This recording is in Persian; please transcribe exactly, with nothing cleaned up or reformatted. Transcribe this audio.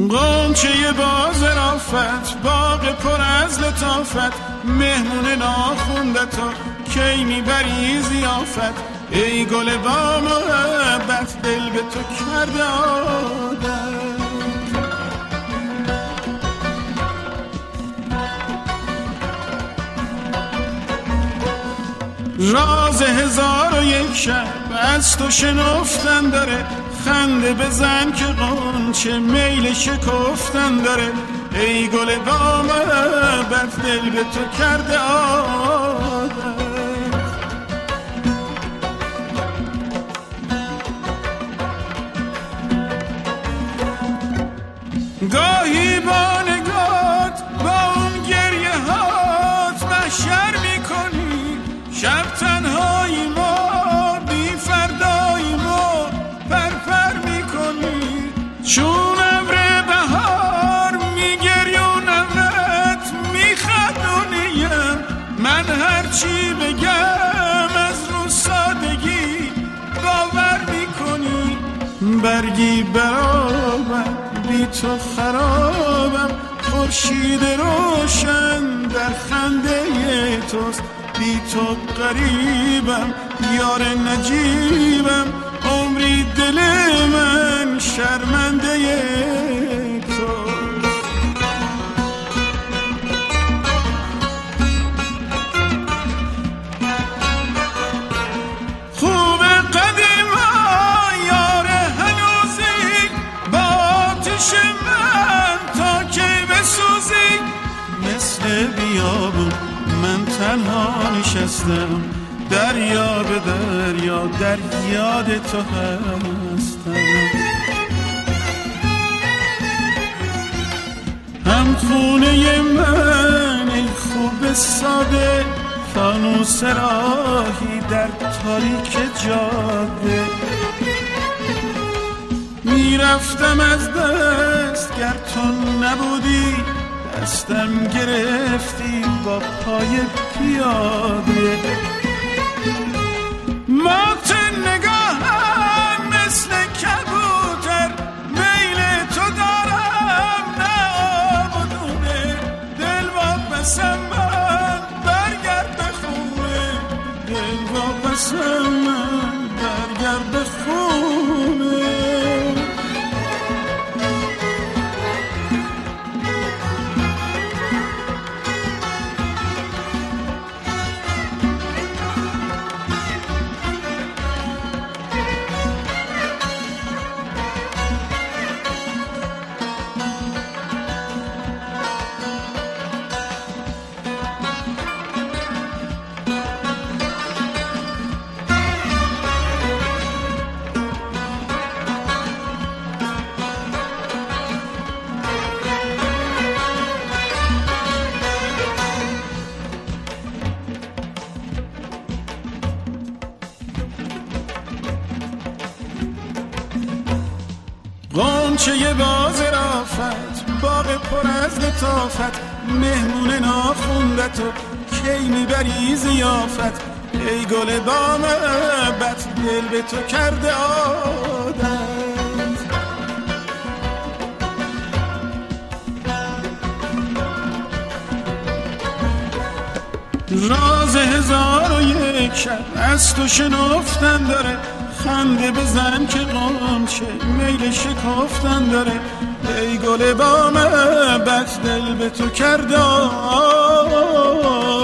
غنچه با ظرافت، باغ پر از لطافت، مهمون ناخونده تو کی میبری ضیافت. ای گل با محبت، دل به تو کرده عادت. راز هزار و یک شب از تو شنفتن داره، خنده بزن که غنچه میل شکفتن داره. ای گل با محبت، دل به تو کرده عادت. گاهی با نگات، با اون گریه هات محشر میکنی. شب تنهایی ما، بی فردایی ما پرپر میکنی. چون ابر بهار میگری و نمرت میخندونیم. من هرچی بگم از رو سادگی باور میکنی. برگی برابر بی تو خرابم، خورشید روشن در خنده توست. بی تو غریبم، یار نجیبم، عمری دل من شرمنده تو. خوب قدیما یار هنوزی، با آتش من تا کی بسوزی. مثل بیابون من تنها نشستم، دریا به دریا در یاد تو هستم. هم خونه من ای خوب ساده، فانوس راهی در تاریک جاده. میرفتم از دست گر تو نبودی، دستم گرفتی با پای پیاده. مات نگاهم مثل کبوتر، میل تو دارم نه آب و دونه. دل واپسم من برگرد به خونه، دل واپسم من برگرد به خونه. غنچه با ظرافت، باغ پر از لطافت، مهمون ناخونده تو کی میبری ضیافت. ای گل با محبت، دل به تو کرده عادت. راز هزار و یک شب از تو شنفتن داره، خنده بزن که غنچه میل شکفتن داره. ای گل با محبت، دل به تو کرده